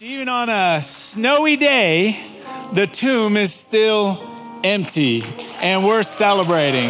Even on a snowy day, the tomb is still empty, and we're celebrating.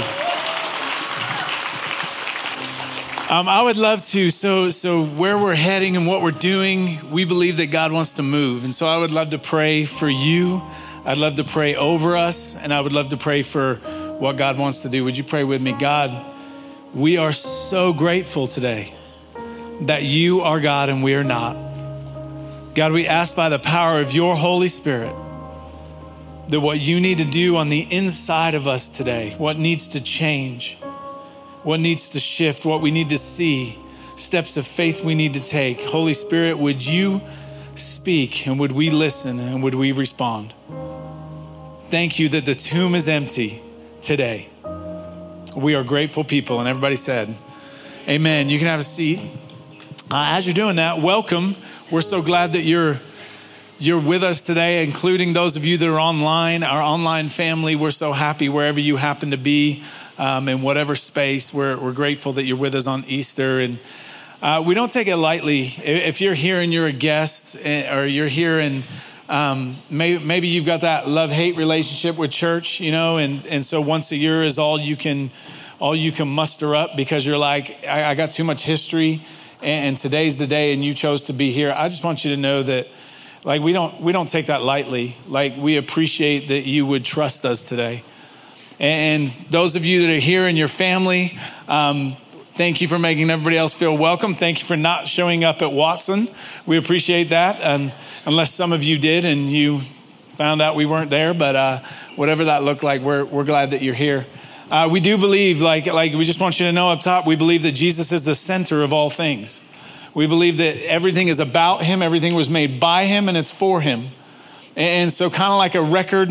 I would love to, so where we're heading and what we're doing, we believe that God wants to move. And so I would love to pray for you. I'd love to pray over us, and I would love to pray for what God wants to do. Would you pray with me? God, we are so grateful today that you are God and we are not. God, we ask by the power of your Holy Spirit that what you need to do on the inside of us today, what needs to change, what needs to shift, what we need to see, steps of faith we need to take. Holy Spirit, would you speak, and would we listen, and would we respond? Thank you that the tomb is empty today. We are grateful people, and everybody said, amen. You can have a seat. As you're doing that, welcome. We're so glad that you're with us today, including those of you that are online, our online family. We're so happy wherever you happen to be, in whatever space. We're grateful that you're with us on Easter. And we don't take it lightly. If you're here and you're a guest, or you're here and maybe you've got that love-hate relationship with church, you know, and so once a year is all you can muster up because you're like, I got too much history. And today's the day and you chose to be here. I just want you to know that like we don't take that lightly. Like we appreciate that you would trust us today. And those of you that are here and your family, thank you for making everybody else feel welcome. Thank you for not showing up at Watson. We appreciate that. And unless some of you did and you found out we weren't there, but whatever that looked like, we're glad that you're here. We do believe, like we just want you to know up top, we believe that Jesus is the center of all things. We believe that everything is about him, everything was made by him, and it's for him. And so kind of like a record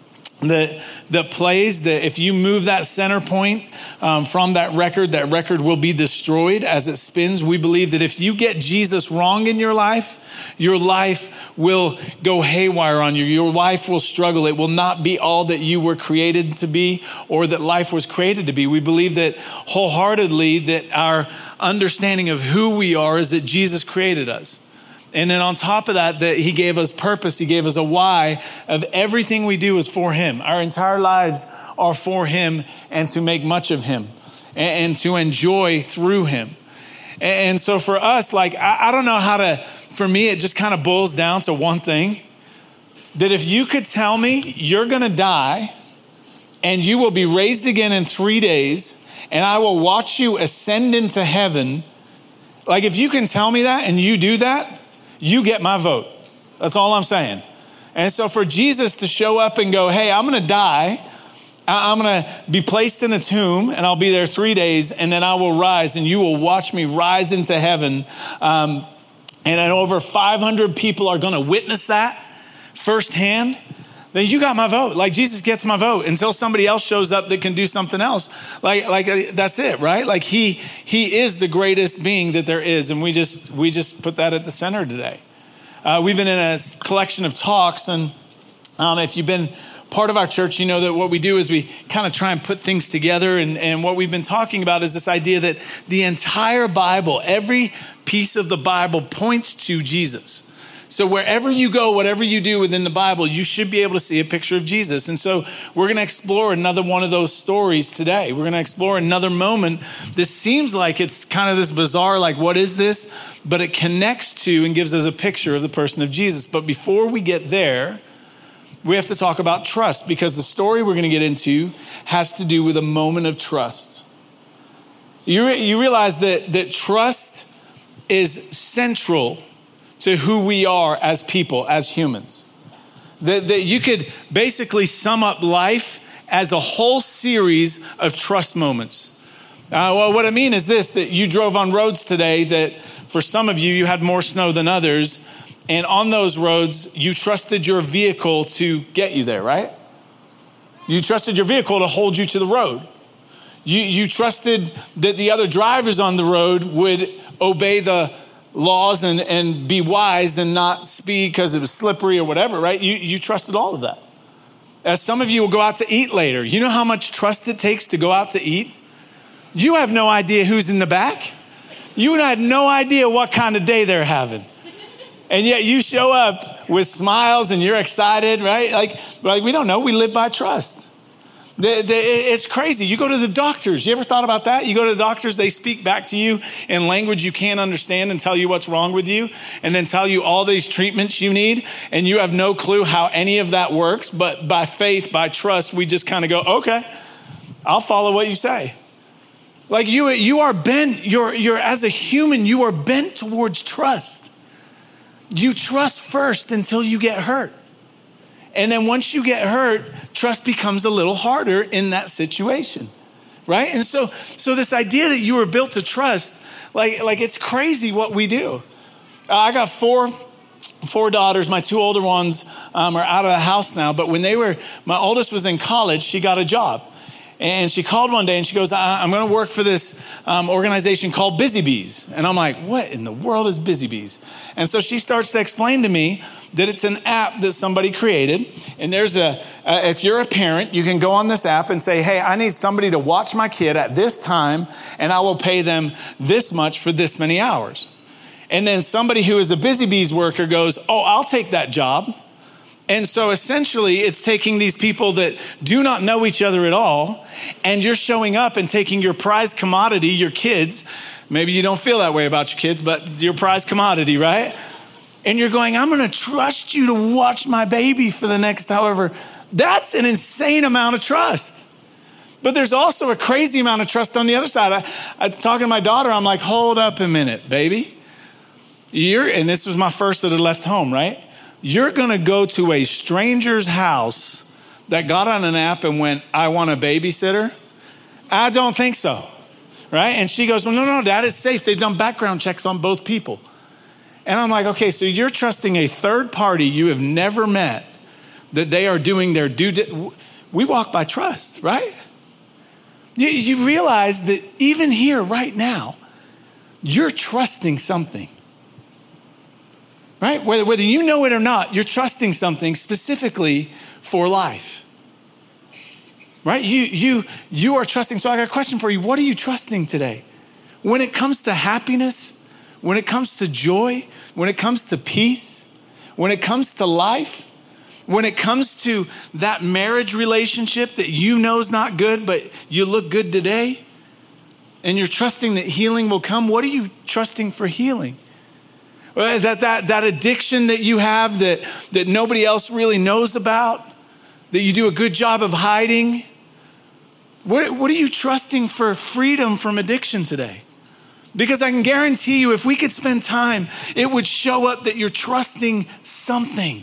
that plays, that if you move that center point from that record will be destroyed as it spins. We believe that if you get Jesus wrong in your life will go haywire on you. Your life will struggle. It will not be all that you were created to be or that life was created to be. We believe that wholeheartedly that our understanding of who we are is that Jesus created us. And then on top of that he gave us purpose. He gave us a why of everything we do is for him. Our entire lives are for him and to make much of him and to enjoy through him. And so for us, like, I don't know for me, it just kind of boils down to one thing, that if you could tell me you're going to die and you will be raised again in 3 days and I will watch you ascend into heaven. Like if you can tell me that and you do that, you get my vote. That's all I'm saying. And so for Jesus to show up and go, hey, I'm going to die. I'm going to be placed in a tomb and I'll be there 3 days and then I will rise and you will watch me rise into heaven. And then over 500 people are going to witness that firsthand. Then you got my vote. Like Jesus gets my vote until somebody else shows up that can do something else. Like that's it, right? Like he is the greatest being that there is. And we just put that at the center today. We've been in a collection of talks, and if you've been part of our church, you know that what we do is we kind of try and put things together. And what we've been talking about is this idea that the entire Bible, every piece of the Bible points to Jesus. So wherever you go, whatever you do within the Bible, you should be able to see a picture of Jesus. And so we're going to explore another one of those stories today. We're going to explore another moment. This seems like it's kind of this bizarre, like, what is this? But it connects to and gives us a picture of the person of Jesus. But before we get there, we have to talk about trust, because the story we're going to get into has to do with a moment of trust. You realize that trust is central to who we are as people, as humans. That you could basically sum up life as a whole series of trust moments. Well, what I mean is this, that you drove on roads today that for some of you had more snow than others. And on those roads, you trusted your vehicle to get you there, right? You trusted your vehicle to hold you to the road. You trusted that the other drivers on the road would obey the laws and be wise and not speed because it was slippery or whatever, right? You trusted all of that. As some of you will go out to eat later. You know how much trust it takes to go out to eat? You have no idea who's in the back. You had no idea what kind of day they're having. And yet you show up with smiles and you're excited, right? Like we don't know. We live by trust. It's crazy. You go to the doctors. You ever thought about that? You go to the doctors, they speak back to you in language you can't understand and tell you what's wrong with you and then tell you all these treatments you need. And you have no clue how any of that works. But by faith, by trust, we just kind of go, okay, I'll follow what you say. Like you are bent, you're as a human, you are bent towards trust. You trust first until you get hurt. And then once you get hurt, trust becomes a little harder in that situation, right? And so this idea that you were built to trust, like it's crazy what we do. I got four daughters. My two older ones are out of the house now. But when my oldest was in college, she got a job. And she called one day and she goes, I'm going to work for this organization called Busy Bees. And I'm like, what in the world is Busy Bees? And so she starts to explain to me that it's an app that somebody created. And there's if you're a parent, you can go on this app and say, hey, I need somebody to watch my kid at this time, and I will pay them this much for this many hours. And then somebody who is a Busy Bees worker goes, oh, I'll take that job. And so essentially it's taking these people that do not know each other at all, and you're showing up and taking your prized commodity, your kids. Maybe you don't feel that way about your kids, but your prized commodity, right? And you're going, I'm going to trust you to watch my baby for the next however. That's an insane amount of trust. But there's also a crazy amount of trust on the other side. I talking to my daughter, I'm like, hold up a minute, baby. And this was my first that had left home, right? You're going to go to a stranger's house that got on an app and went, I want a babysitter? I don't think so, right? And she goes, well, no, Dad, it's safe. They've done background checks on both people. And I'm like, okay, so you're trusting a third party you have never met that they are doing their we walk by trust, right? You realize that even here right now, you're trusting something. Right? Whether you know it or not, you're trusting something specifically for life. Right? You are trusting. So I got a question for you. What are you trusting today? When it comes to happiness, when it comes to joy, when it comes to peace, when it comes to life, when it comes to that marriage relationship that you know is not good, but you look good today, and you're trusting that healing will come, what are you trusting for healing? That addiction that you have that nobody else really knows about, that you do a good job of hiding. What are you trusting for freedom from addiction today? Because I can guarantee you, if we could spend time, it would show up that you're trusting something.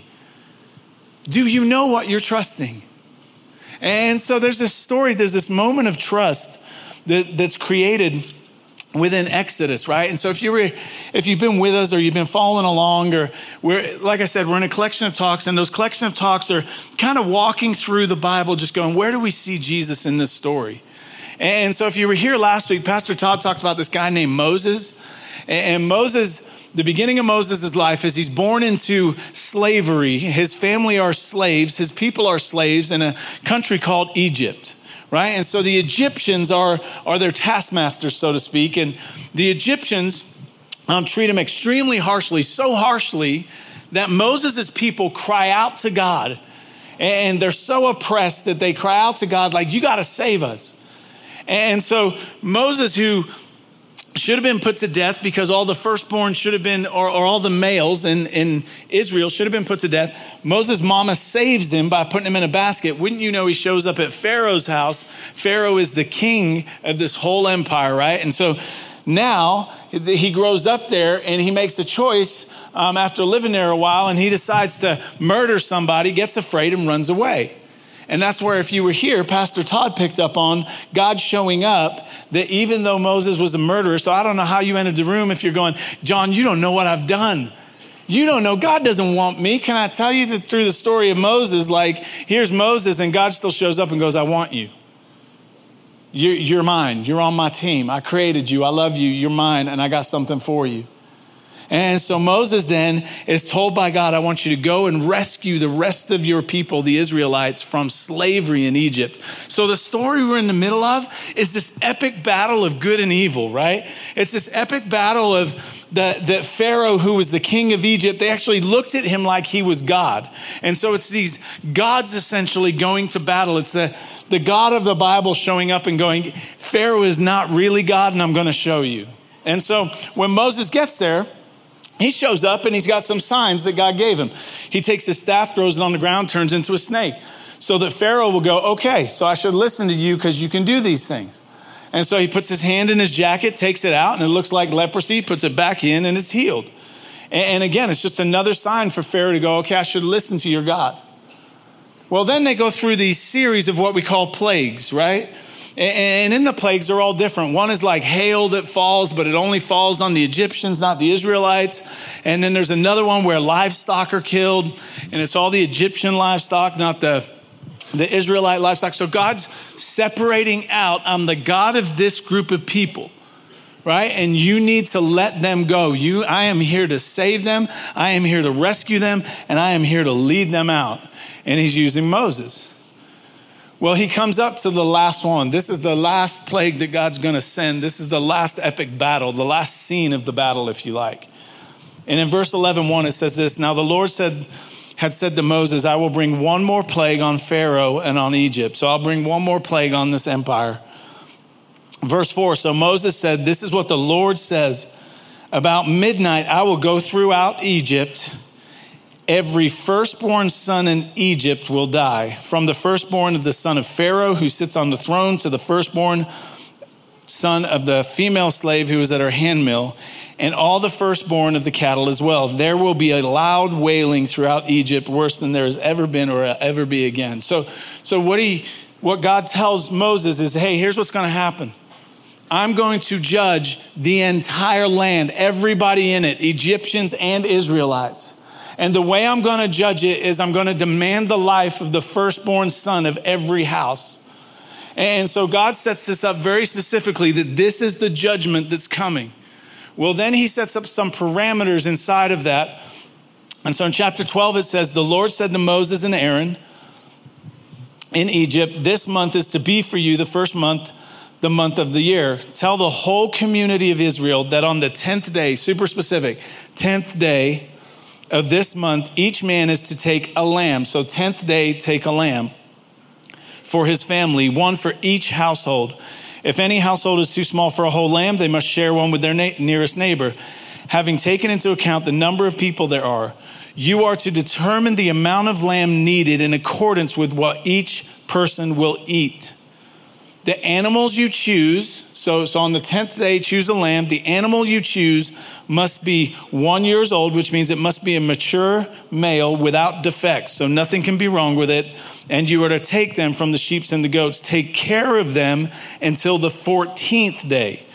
Do you know what you're trusting? And so there's this story, there's this moment of trust that's created within Exodus, right? And so if you've been with us or you've been following along, or like I said, we're in a collection of talks, and those collection of talks are kind of walking through the Bible, just going, where do we see Jesus in this story? And so if you were here last week, Pastor Todd talked about this guy named Moses. And Moses, the beginning of Moses' life is he's born into slavery. His family are slaves. His people are slaves in a country called Egypt. Right? And so the Egyptians are their taskmasters, so to speak. And the Egyptians treat them extremely harshly, so harshly that Moses' people cry out to God. And they're so oppressed that they cry out to God like, you got to save us. And so Moses, who should have been put to death because all the firstborn should have been, or all the males in Israel should have been put to death. Moses' mama saves him by putting him in a basket. Wouldn't you know, he shows up at Pharaoh's house. Pharaoh is the king of this whole empire, right? And so now he grows up there and he makes a choice after living there a while, and he decides to murder somebody, gets afraid and runs away. And that's where, if you were here, Pastor Todd picked up on God showing up, that even though Moses was a murderer, so I don't know how you entered the room if you're going, John, you don't know what I've done. You don't know. God doesn't want me. Can I tell you that through the story of Moses, like here's Moses and God still shows up and goes, I want you. You're mine. You're on my team. I created you. I love you. You're mine. And I got something for you. And so Moses then is told by God, I want you to go and rescue the rest of your people, the Israelites, from slavery in Egypt. So the story we're in the middle of is this epic battle of good and evil, right? It's this epic battle of the Pharaoh, who was the king of Egypt. They actually looked at him like he was God. And so it's these gods essentially going to battle. It's the God of the Bible showing up and going, Pharaoh is not really God, and I'm going to show you. And so when Moses gets there, he shows up and he's got some signs that God gave him. He takes his staff, throws it on the ground, turns into a snake, so that Pharaoh will go, okay, so I should listen to you because you can do these things. And so he puts his hand in his jacket, takes it out, and it looks like leprosy, puts it back in, and it's healed. And again, it's just another sign for Pharaoh to go, okay, I should listen to your God. Well, then they go through these series of what we call plagues, right? And in the plagues, they're all different. One is like hail that falls, but it only falls on the Egyptians, not the Israelites. And then there's another one where livestock are killed, and it's all the Egyptian livestock, not the Israelite livestock. So God's separating out, I'm the God of this group of people, right? And you need to let them go. I am here to save them. I am here to rescue them, and I am here to lead them out. And he's using Moses. Well, he comes up to the last one. This is the last plague that God's going to send. This is the last epic battle, the last scene of the battle, if you like. And in verse 11:1, it says this, now the Lord had said to Moses, I will bring one more plague on Pharaoh and on Egypt. So I'll bring one more plague on this empire. Verse 4, so Moses said, this is what the Lord says, about midnight I will go throughout Egypt. Every firstborn son in Egypt will die, from the firstborn of the son of Pharaoh who sits on the throne to the firstborn son of the female slave who is at her handmill, and all the firstborn of the cattle as well. There will be a loud wailing throughout Egypt, worse than there has ever been or will ever be again. So what God tells Moses is, hey, here's what's going to happen. I'm going to judge the entire land, everybody in it, Egyptians and Israelites. And the way I'm going to judge it is I'm going to demand the life of the firstborn son of every house. And so God sets this up very specifically that this is the judgment that's coming. Well, then he sets up some parameters inside of that. And so in chapter 12, it says, the Lord said to Moses and Aaron in Egypt, this month is to be for you the first month, the month of the year. Tell the whole community of Israel that on the 10th day, super specific, 10th day of this month, each man is to take a lamb. So 10th day, take a lamb for his family, one for each household. If any household is too small for a whole lamb, they must share one with their nearest neighbor. Having taken into account the number of people there are, you are to determine the amount of lamb needed in accordance with what each person will eat. The animals you choose, so on the 10th day, choose a lamb. The animal you choose must be 1 year old, which means it must be a mature male without defects. So nothing can be wrong with it. And you are to take them from the sheep and the goats. Take care of them until the 14th day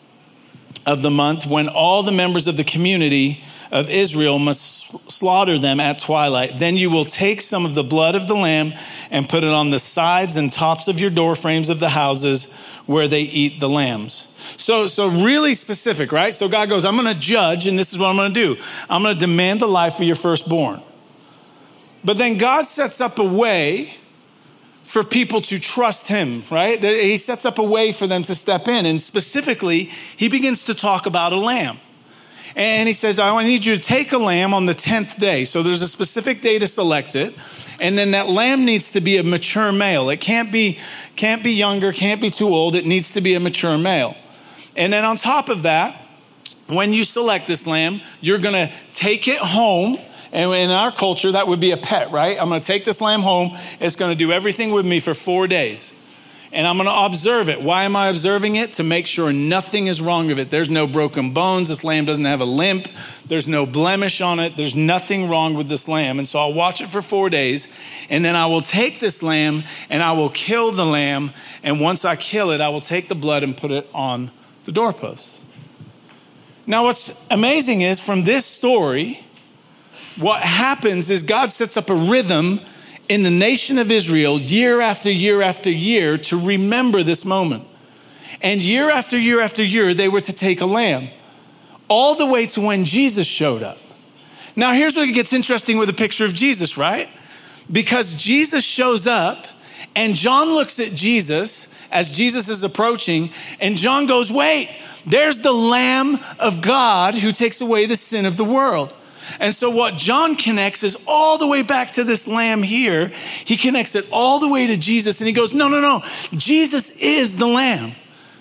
of the month, when all the members of the community of Israel must slaughter them at twilight. Then you will take some of the blood of the lamb and put it on the sides and tops of your door frames of the houses where they eat the lambs. So really specific, right? So God goes, I'm going to judge, and this is what I'm going to do. I'm going to demand the life of your firstborn. But then God sets up a way for people to trust him, right? He sets up a way for them to step in. And specifically, he begins to talk about a lamb. And he says, I need you to take a lamb on the 10th day. So there's a specific day to select it. And then that lamb needs to be a mature male. It can't be younger, can't be too old. It needs to be a mature male. And then on top of that, when you select this lamb, you're going to take it home. And in our culture, that would be a pet, right? I'm going to take this lamb home. It's going to do everything with me for 4 days. And I'm going to observe it. Why am I observing it? To make sure nothing is wrong with it. There's no broken bones. This lamb doesn't have a limp. There's no blemish on it. There's nothing wrong with this lamb. And so I'll watch it for 4 days. And then I will take this lamb and I will kill the lamb. And once I kill it, I will take the blood and put it on the doorpost. Now what's amazing is from this story, what happens is God sets up a rhythm in the nation of Israel year after year after year to remember this moment. And year after year after year, they were to take a lamb. all the way to when Jesus showed up. Now, here's where it gets interesting with a picture of Jesus, right? Because Jesus shows up and John looks at Jesus as Jesus is approaching, and John goes, wait, there's the Lamb of God who takes away the sin of the world. And so what John connects is all the way back to this lamb here. He connects it all the way to Jesus, and he goes, no, Jesus is the lamb.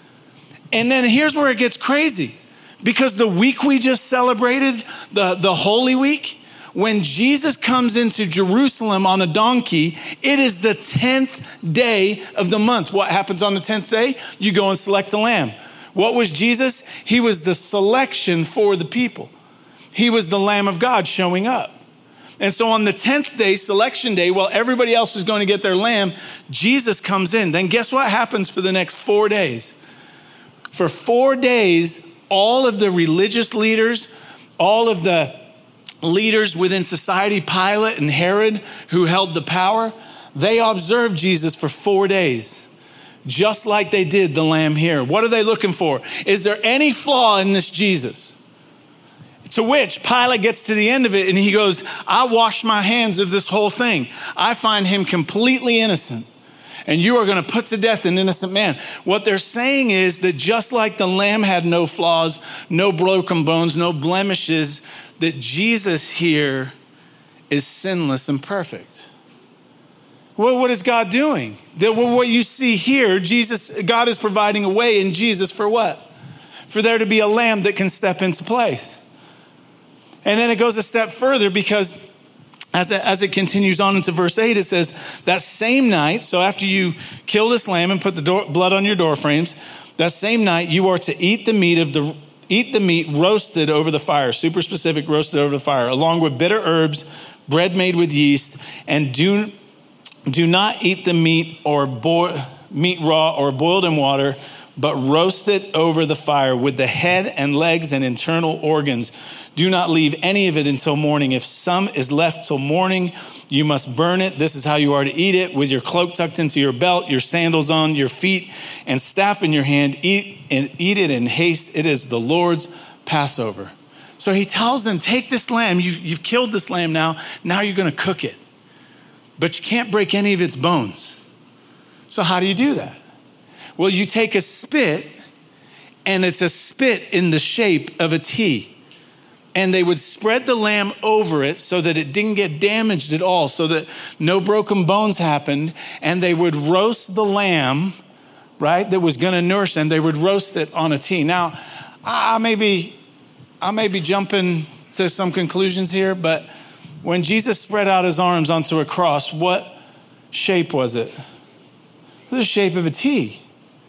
And then here's where it gets crazy, because the week we just celebrated, the Holy Week, when Jesus comes into Jerusalem on a donkey, it is the 10th day of the month. What happens on the 10th day? You go and select a lamb. What was Jesus? He was the selection for the people. He was the Lamb of God showing up. And so on the 10th day, selection day, while everybody else was going to get their lamb, Jesus comes in. Then guess what happens for the next 4 days? For 4 days, all of the religious leaders, all of the leaders within society, Pilate and Herod, who held the power, they observed Jesus for 4 days, just like they did the lamb here. What are they looking for? Is there any flaw in this Jesus? To which Pilate gets to the end of it and he goes, I wash my hands of this whole thing. I find him completely innocent. And you are going to put to death an innocent man. What they're saying is that just like the lamb had no flaws, no broken bones, no blemishes, that Jesus here is sinless and perfect. Well, what is God doing? What you see here, God is providing a way in Jesus for what? For there to be a lamb that can step into place. And then it goes a step further, because as it continues on into verse 8, it says, that same night, so after you kill this lamb and put the blood on your door frames, that same night you are to eat the meat roasted over the fire, super specific, roasted over the fire, along with bitter herbs, bread made with yeast, and do not eat the meat meat raw or boiled in water, but roast it over the fire with the head and legs and internal organs. Do not leave any of it until morning. If some is left till morning, you must burn it. This is how you are to eat it, with your cloak tucked into your belt, your sandals on your feet, and staff in your hand. Eat it in haste. It is the Lord's Passover. So he tells them, take this lamb. You've killed this lamb now. Now you're going to cook it. But you can't break any of its bones. So how do you do that? Well, you take a spit, and it's a spit in the shape of a T. And they would spread the lamb over it so that it didn't get damaged at all, so that no broken bones happened. And they would roast the lamb, right, that was going to nourish them. They would roast it on a T. Now, I may be jumping to some conclusions here, but when Jesus spread out his arms onto a cross, what shape was it? It was the shape of a T.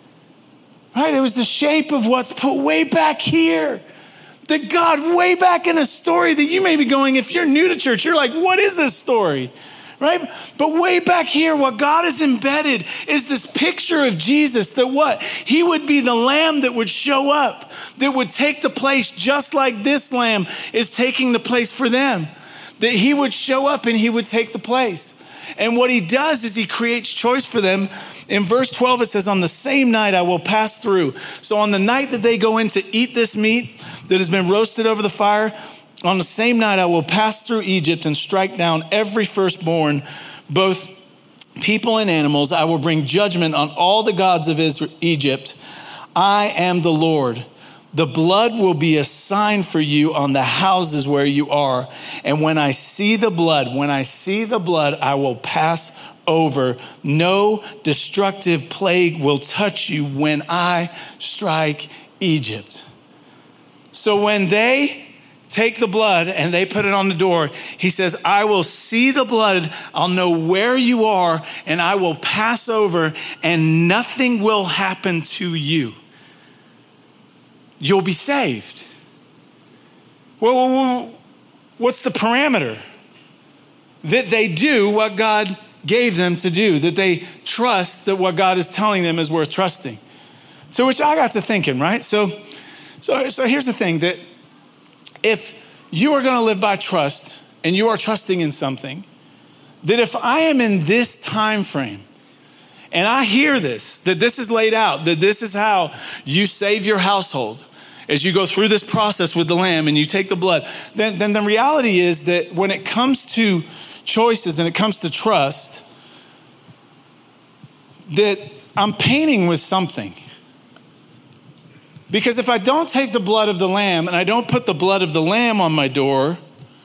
Right? It was the shape of what's put way back here. That God, way back in a story that you may be going, if you're new to church, you're like, what is this story? Right? But way back here, what God has embedded is this picture of Jesus, that what? He would be the lamb that would show up, that would take the place just like this lamb is taking the place for them. That he would show up and he would take the place. And what he does is he creates choice for them. In verse 12, it says, on the same night I will pass through. So on the night that they go in to eat this meat that has been roasted over the fire, on the same night I will pass through Egypt and strike down every firstborn, both people and animals. I will bring judgment on all the gods of Egypt. I am the Lord. The blood will be a sign for you on the houses where you are. And when I see the blood, I will pass over. No destructive plague will touch you when I strike Egypt. So when they take the blood and they put it on the door, he says, I will see the blood. I'll know where you are, and I will pass over, and nothing will happen to you. You'll be saved. Well, what's the parameter? That they do what God gave them to do, that they trust that what God is telling them is worth trusting. So which I got to thinking, right? So here's the thing, that if you are going to live by trust and you are trusting in something, that if I am in this time frame and I hear this, that this is laid out, that this is how you save your household, as you go through this process with the lamb and you take the blood, then the reality is that when it comes to choices and it comes to trust, that I'm painting with something. Because if I don't take the blood of the lamb and I don't put the blood of the lamb on my door,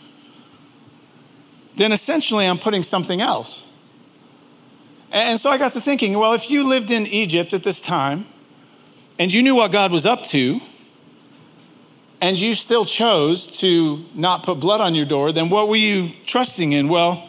then essentially I'm putting something else. And so I got to thinking, well, if you lived in Egypt at this time and you knew what God was up to and you still chose to not put blood on your door, then what were you trusting in? Well,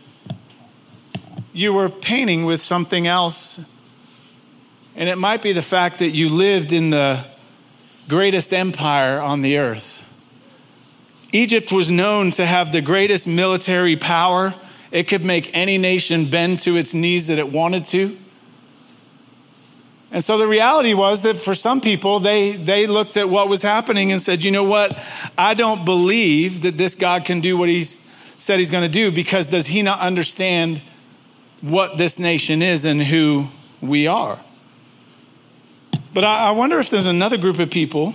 you were painting with something else. And it might be the fact that you lived in the greatest empire on the earth. Egypt was known to have the greatest military power. It could make any nation bend to its knees that it wanted to. And so the reality was that for some people, they looked at what was happening and said, you know what? I don't believe that this God can do what he said he's going to do, because does he not understand what this nation is and who we are? But I wonder if there's another group of people.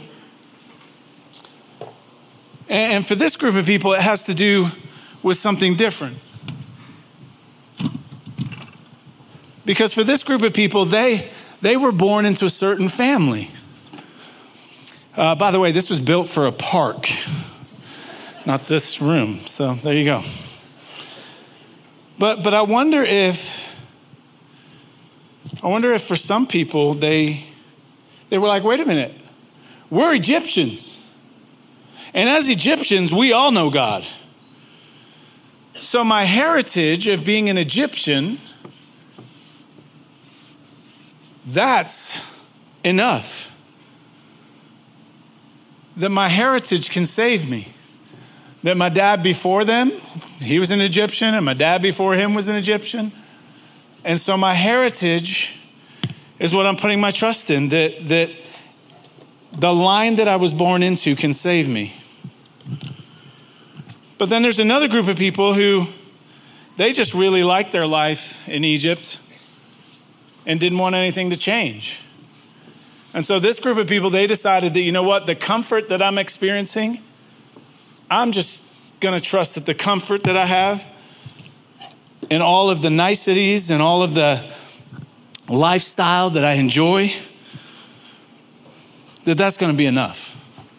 And for this group of people, it has to do with something different. Because for this group of people, they were born into a certain family. By the way, this was built for a park, not this room. So there you go. But I wonder if for some people, they were like, wait a minute, we're Egyptians. And as Egyptians, we all know God. So my heritage of being an Egyptian, that's enough. That my heritage can save me. That my dad before them, he was an Egyptian, and my dad before him was an Egyptian. And so my heritage is what I'm putting my trust in, that the line that I was born into can save me. But then there's another group of people who, they just really liked their life in Egypt and didn't want anything to change. And so this group of people, they decided that, you know what, the comfort that I'm experiencing, I'm just going to trust that the comfort that I have and all of the niceties and all of the lifestyle that I enjoy, that's going to be enough.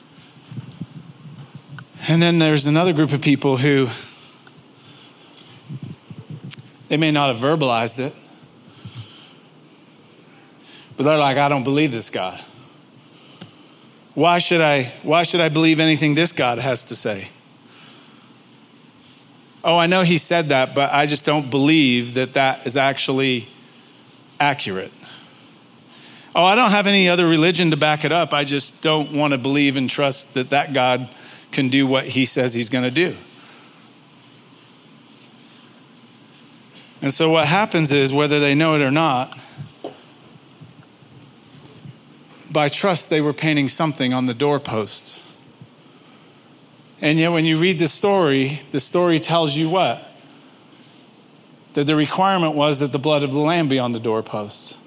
And then there's another group of people who, they may not have verbalized it, but they're like, I don't believe this God. Why should I believe anything this God has to say? Oh, I know he said that, but I just don't believe that is actually accurate. Oh, I don't have any other religion to back it up. I just don't want to believe and trust that God can do what he says he's going to do. And so what happens is, whether they know it or not, by trust, they were painting something on the doorposts. And yet when you read the story tells you what? That the requirement was that the blood of the lamb be on the doorposts.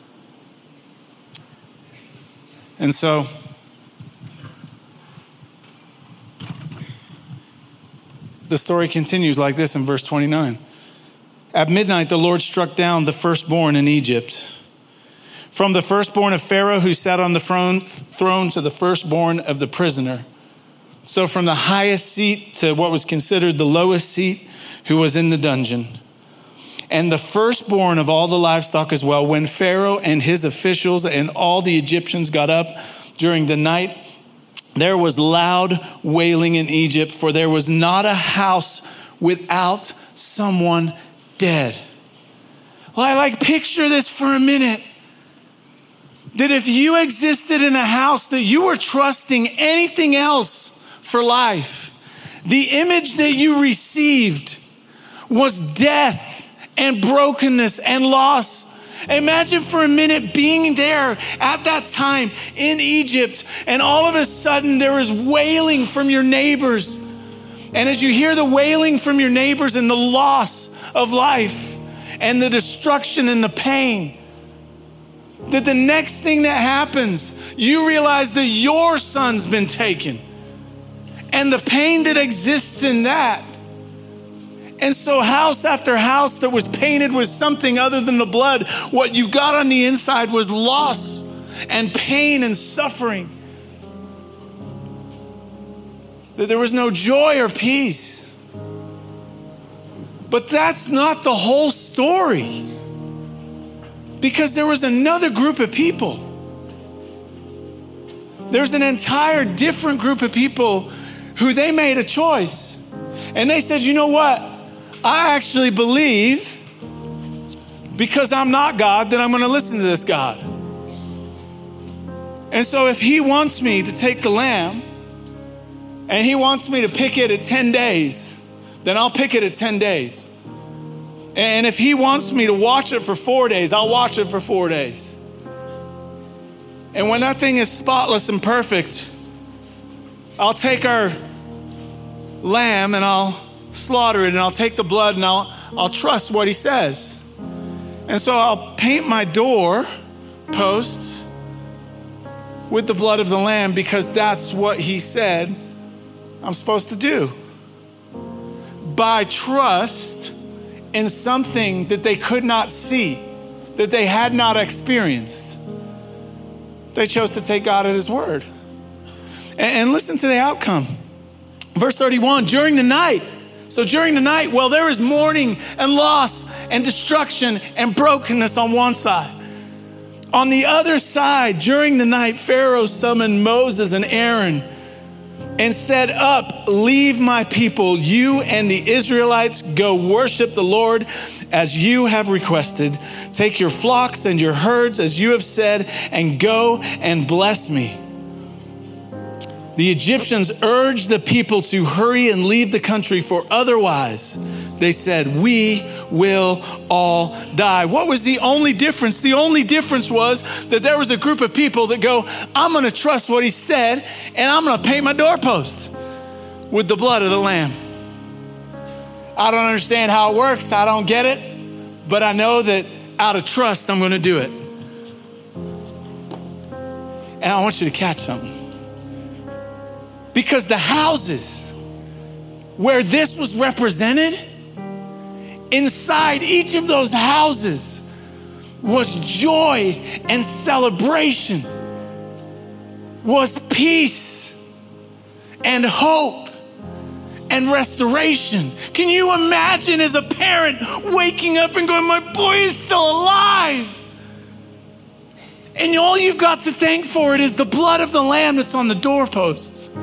And so the story continues like this in verse 29. At midnight, the Lord struck down the firstborn in Egypt. From the firstborn of Pharaoh who sat on the throne to the firstborn of the prisoner. So from the highest seat to what was considered the lowest seat, who was in the dungeon. And the firstborn of all the livestock as well. When Pharaoh and his officials and all the Egyptians got up during the night, there was loud wailing in Egypt, for there was not a house without someone dead. Well, picture this for a minute. That if you existed in a house that you were trusting anything else for life, the image that you received was death and brokenness and loss. Imagine for a minute being there at that time in Egypt, and all of a sudden there is wailing from your neighbors. And as you hear the wailing from your neighbors and the loss of life and the destruction and the pain, that the next thing that happens, you realize that your son's been taken and the pain that exists in that. And so house after house that was painted with something other than the blood, what you got on the inside was loss and pain and suffering. That there was no joy or peace. But that's not the whole story. Because there was another group of people. There's an entire different group of people who they made a choice. And they said, you know what? I actually believe, because I'm not God, that I'm going to listen to this God. And so if he wants me to take the lamb and he wants me to pick it at 10 days, then I'll pick it at 10 days. And if he wants me to watch it for 4 days, I'll watch it for 4 days. And when that thing is spotless and perfect, I'll take our lamb and I'll slaughter it, and I'll take the blood and I'll trust what he says. And so I'll paint my door posts with the blood of the lamb, because that's what he said I'm supposed to do. By trust in something that they could not see, that they had not experienced, they chose to take God at his word. And listen to the outcome. Verse 31, during the night, well, there is mourning and loss and destruction and brokenness on one side. On the other side, during the night, Pharaoh summoned Moses and Aaron and said, up, leave my people. You and the Israelites go worship the Lord as you have requested. Take your flocks and your herds as you have said, and go and bless me. The Egyptians urged the people to hurry and leave the country, for otherwise, they said, we will all die. What was the only difference? The only difference was that there was a group of people that go, I'm going to trust what he said, and I'm going to paint my doorpost with the blood of the lamb. I don't understand how it works. I don't get it. But I know that out of trust, I'm going to do it. And I want you to catch something. Because the houses where this was represented, inside each of those houses was joy and celebration, was peace and hope and restoration. Can you imagine as a parent waking up and going, my boy is still alive? And all you've got to thank for it is the blood of the lamb that's on the doorposts.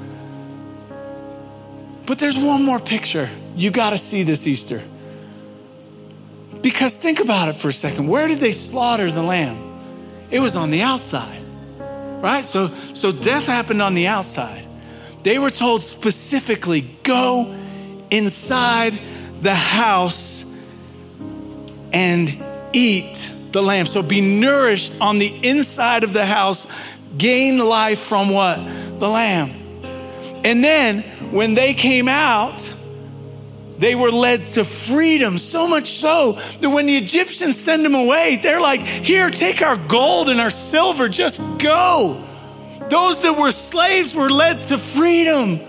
But there's one more picture. You got to see this Easter. Because think about it for a second. Where did they slaughter the lamb? It was on the outside, right? So death happened on the outside. They were told specifically, go inside the house and eat the lamb. So be nourished on the inside of the house, gain life from what? The lamb. And then when they came out, they were led to freedom, so much so that when the Egyptians send them away, they're like, here, take our gold and our silver, just go. Those that were slaves were led to freedom.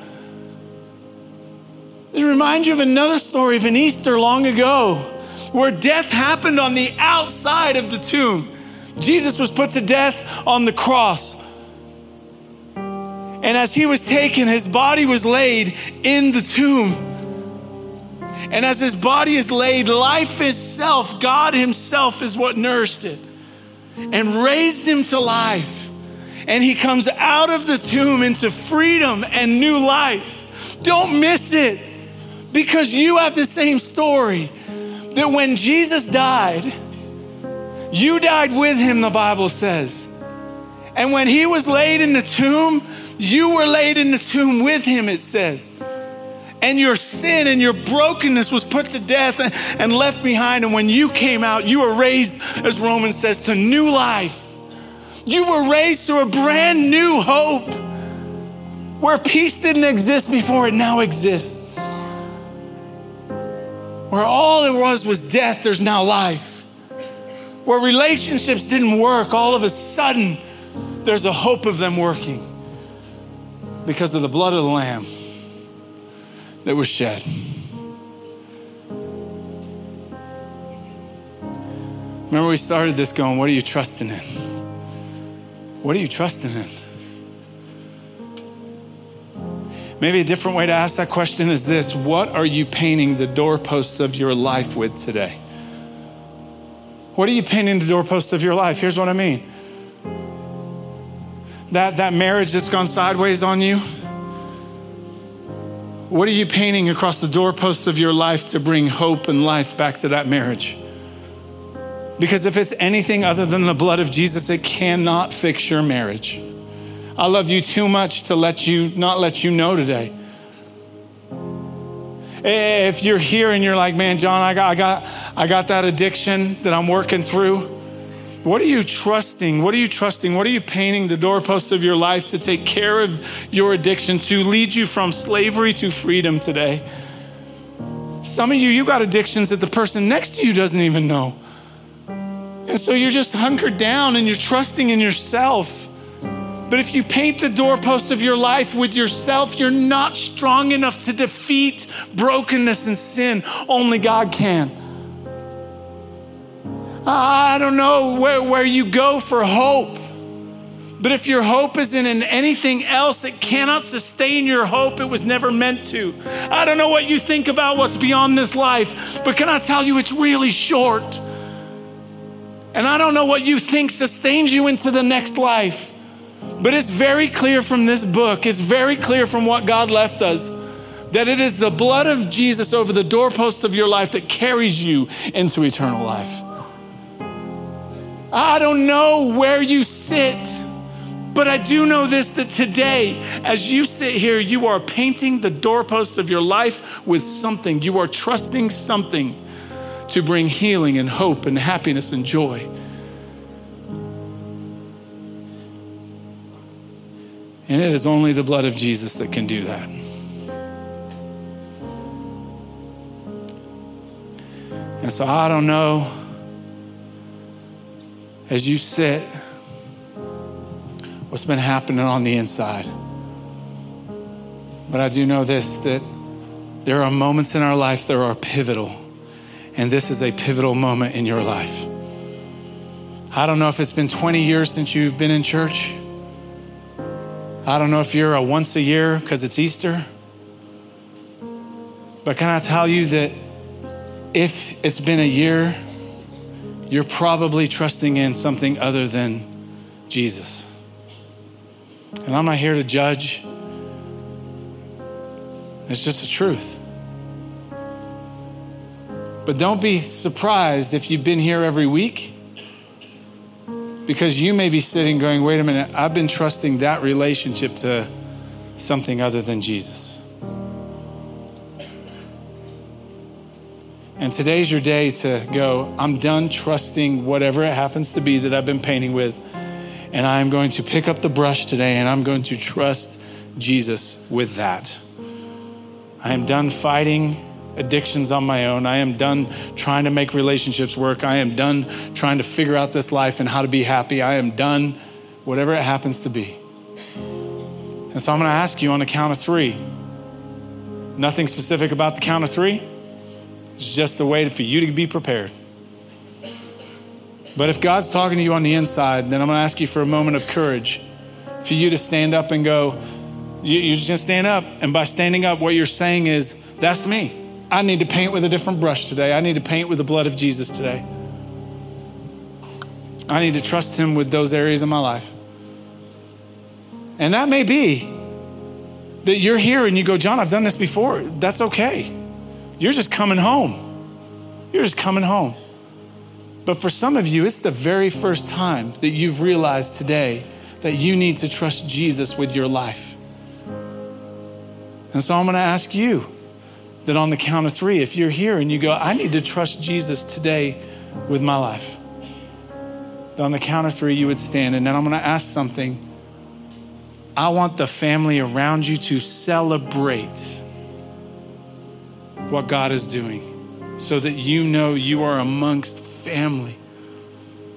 It reminds you of another story of an Easter long ago where death happened on the outside of the tomb. Jesus was put to death on the cross. And as he was taken, his body was laid in the tomb. And as his body is laid, life itself, God himself is what nourished it and raised him to life. And he comes out of the tomb into freedom and new life. Don't miss it, because you have the same story, that when Jesus died, you died with him, the Bible says. And when he was laid in the tomb, you were laid in the tomb with him, it says. And your sin and your brokenness was put to death and left behind. And when you came out, you were raised, as Romans says, to new life. You were raised to a brand new hope where peace didn't exist before, it now exists. Where all it was death, there's now life. where relationships didn't work, all of a sudden, there's a hope of them working because of the blood of the Lamb that was shed. Remember we started this going, what are you trusting in? What are you trusting in? Maybe a different way to ask that question is this: what are you painting the doorposts of your life with today? What are you painting the doorposts of your life? Here's what I mean. That marriage that's gone sideways on you, what are you painting across the doorposts of your life to bring hope and life back to that marriage? Because if it's anything other than the blood of Jesus, it cannot fix your marriage. I love you too much to not let you know today. If you're here and you're like, man, John, I got that addiction that I'm working through. What are you trusting? What are you trusting? What are you painting the doorposts of your life to take care of your addiction, to lead you from slavery to freedom today? Some of you got addictions that the person next to you doesn't even know. And so you're just hunkered down and you're trusting in yourself. But if you paint the doorpost of your life with yourself, you're not strong enough to defeat brokenness and sin. Only God can. I don't know where you go for hope. But if your hope isn't in anything else, it cannot sustain your hope. It was never meant to. I don't know what you think about what's beyond this life, but can I tell you it's really short. And I don't know what you think sustains you into the next life. But it's very clear from this book, it's very clear from what God left us, that it is the blood of Jesus over the doorposts of your life that carries you into eternal life. I don't know where you sit, but I do know this, that today, as you sit here, you are painting the doorposts of your life with something. You are trusting something to bring healing and hope and happiness and joy. And it is only the blood of Jesus that can do that. And so I don't know, as you sit, what's been happening on the inside. But I do know this, that there are moments in our life that are pivotal. And this is a pivotal moment in your life. I don't know if it's been 20 years since you've been in church. I don't know if you're a once a year because it's Easter. But can I tell you that if it's been a year, you're probably trusting in something other than Jesus. And I'm not here to judge. It's just the truth. But don't be surprised if you've been here every week, because you may be sitting going, wait a minute, I've been trusting that relationship to something other than Jesus. And today's your day to go, I'm done trusting whatever it happens to be that I've been painting with. And I'm going to pick up the brush today and I'm going to trust Jesus with that. I am done fighting addictions on my own. I am done trying to make relationships work. I am done trying to figure out this life and how to be happy. I am done whatever it happens to be. And so I'm going to ask you on the count of 3. Nothing specific about the count of 3. It's just a way for you to be prepared. But if God's talking to you on the inside, then I'm going to ask you for a moment of courage for you to stand up and go, you're just going to stand up. And by standing up, what you're saying is, that's me. I need to paint with a different brush today. I need to paint with the blood of Jesus today. I need to trust him with those areas of my life. And that may be that you're here and you go, John, I've done this before. That's okay. You're just coming home. You're just coming home. But for some of you, it's the very first time that you've realized today that you need to trust Jesus with your life. And so I'm going to ask you that on the count of 3, if you're here and you go, I need to trust Jesus today with my life. That on the count of 3, you would stand. And then I'm going to ask something. I want the family around you to celebrate what God is doing so that you know you are amongst family.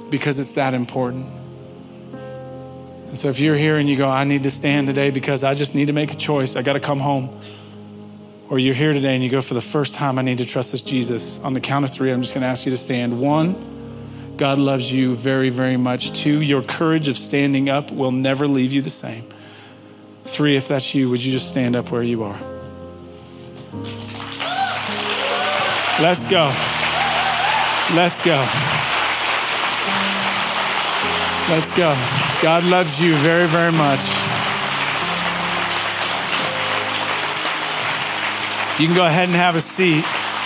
because it's that important. And so if you're here and you go, I need to stand today because I just need to make a choice. I got to come home. Or you're here today and you go, for the first time, I need to trust this Jesus. On the count of 3, I'm just going to ask you to stand. 1, God loves you very, very much. 2, your courage of standing up will never leave you the same. 3, if that's you, would you just stand up where you are? Let's go. Let's go. Let's go. God loves you very, very much. You can go ahead and have a seat.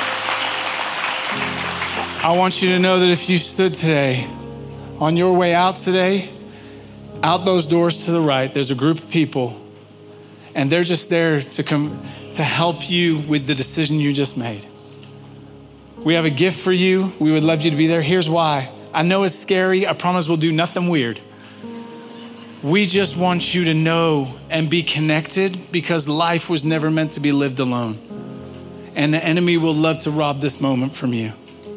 I want you to know that if you stood today, on your way out today, out those doors to the right, there's a group of people, and they're just there to come to help you with the decision you just made. We have a gift for you. We would love you to be there. Here's why. I know it's scary. I promise we'll do nothing weird. We just want you to know and be connected because life was never meant to be lived alone. And the enemy will love to rob this moment from you.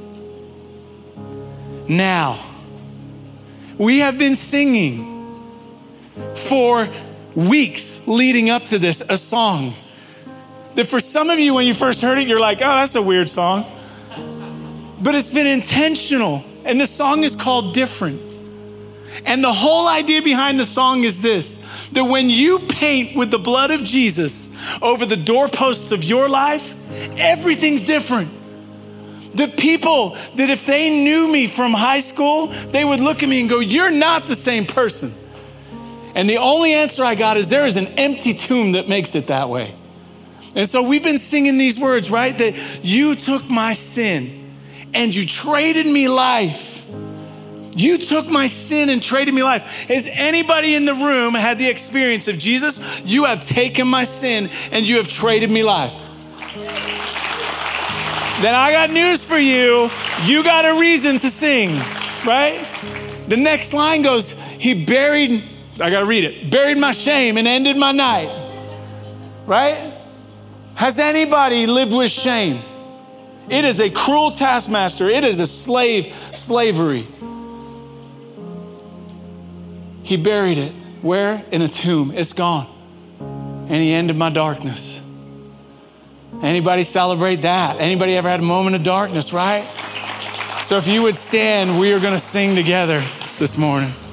Now, we have been singing for weeks leading up to this, a song that for some of you, when you first heard it, you're like, oh, that's a weird song. But it's been intentional. And the song is called Different. And the whole idea behind the song is this, that when you paint with the blood of Jesus over the doorposts of your life, everything's different. The people that if they knew me from high school, they would look at me and go, you're not the same person. And the only answer I got is there is an empty tomb that makes it that way. And so we've been singing these words, right? That you took my sin and you traded me life. You took my sin and traded me life. Has anybody in the room had the experience of Jesus? You have taken my sin and you have traded me life. Then I got news for you. You got a reason to sing, right? The next line goes, he buried, I got to read it, buried my shame and ended my night, right? Has anybody lived with shame? It is a cruel taskmaster. It is a slavery. He buried it. Where? In a tomb. It's gone. And he ended my darkness. Anybody celebrate that? Anybody ever had a moment of darkness, right? So if you would stand, we are going to sing together this morning.